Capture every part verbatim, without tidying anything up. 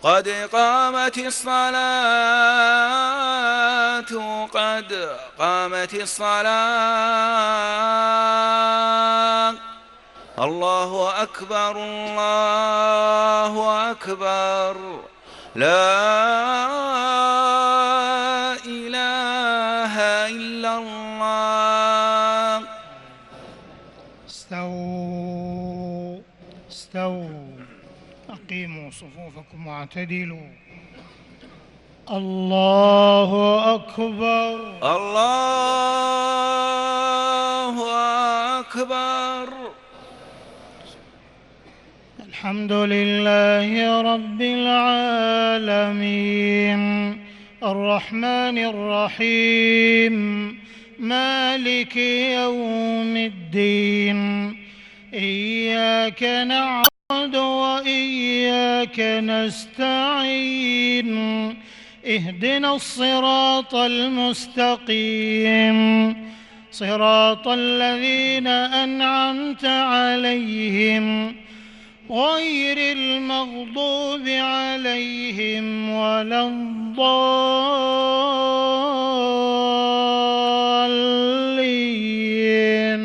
قد قامت الصلاة قد قامت الصلاة. الله أكبر الله أكبر. لا إله إلا الله. استووا استووا أقيموا صفوفكم واعتدلوا. الله أكبر الله أكبر. الحمد لله رب العالمين الرحمن الرحيم مالك يوم الدين إياك نعبد وإياك نستعين اهدنا الصراط المستقيم صراط الذين أنعمت عليهم غير المغضوب عليهم ولا الضالين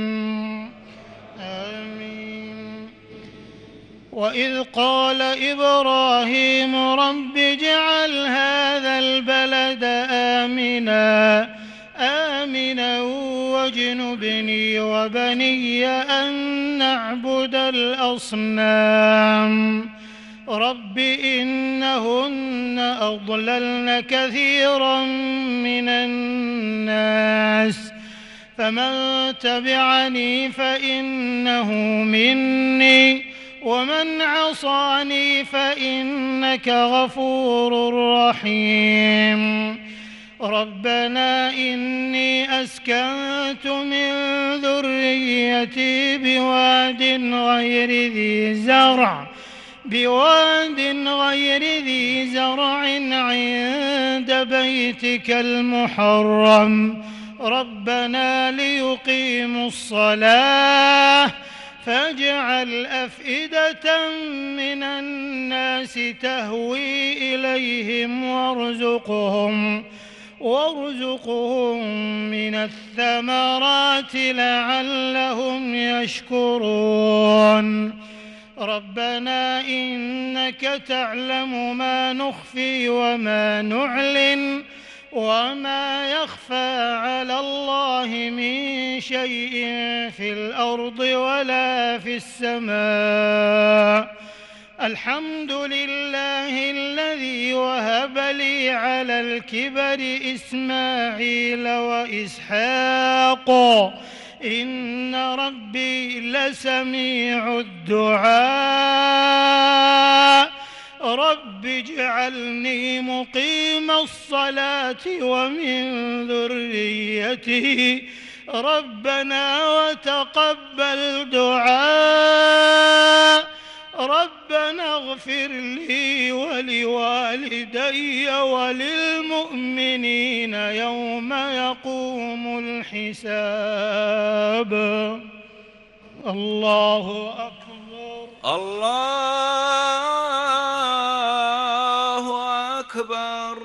آمين. وإذ قال إبراهيم رب اجعل هذا البلد آمنا آمنا واجنبني وبني أن نعبد الأصنام رب إنهن أضللن كثيرا من الناس فمن تبعني فإنه مني ومن عصاني فإنك غفور رحيم. ربنا إني أسكنت من ذريتي بواد غير ذي زرع بواد غير ذي زرع عند بيتك المحرم ربنا ليقيموا الصلاة فاجعل أفئدة من الناس تهوي إليهم وارزقهم وارزقهم من الثمرات لعلهم يشكرون. ربنا إنك تعلم ما نخفي وما نعلن وما يخفى على الله من شيء في الأرض ولا في السماء. الحمد لله الذي وهب لي على الكبر إسماعيل وإسحاق إن ربي لسميع الدعاء. رب اجعلني مقيم الصلاة ومن ذريتي ربنا وتقبل دعاء. ربنا اغفر لي ولوالدي وللمؤمنين يوم يقوم الحساب. الله أكبر الله أكبر.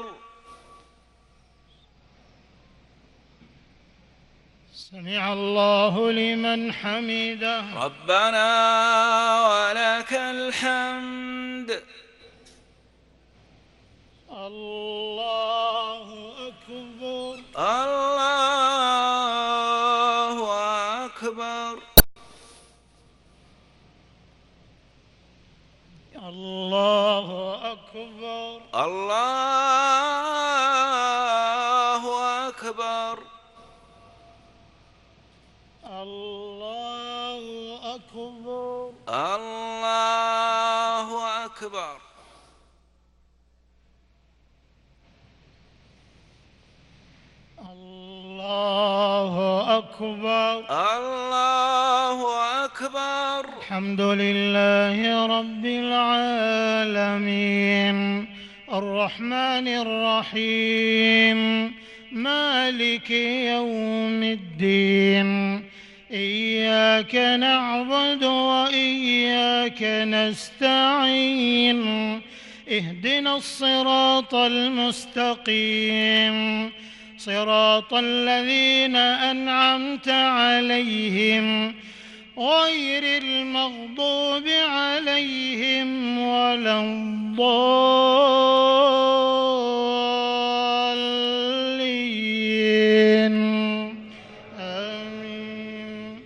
سمع الله لمن حمده ربنا ولك الحمد. الله أكبر الله أكبر. الله أكبر الله أكبر. الله أكبر الله أكبر. الله أكبر الله أكبر. الحمد لله رب العالمين الرحمن الرحيم مالك يوم الدين إياك نعبد وإياك نستعين اهدنا الصراط المستقيم صراط الذين أنعمت عليهم غير المغضوب عليهم ولا الضالين آمين.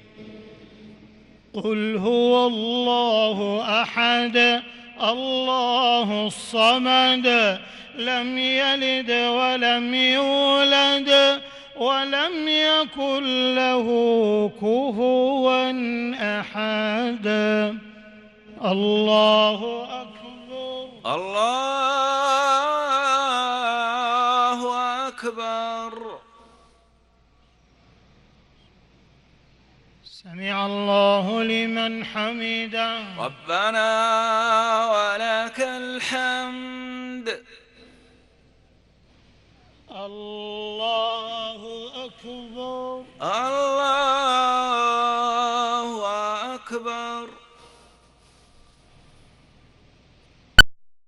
قل هو الله أحد الله الصمد لم يلد ولم يولد ولم يكن له كفوا أحد. الله أكبر. الله أكبر. سمع الله لمن حمده. ربنا ولك الحمد. الله أكبر. الله أكبر.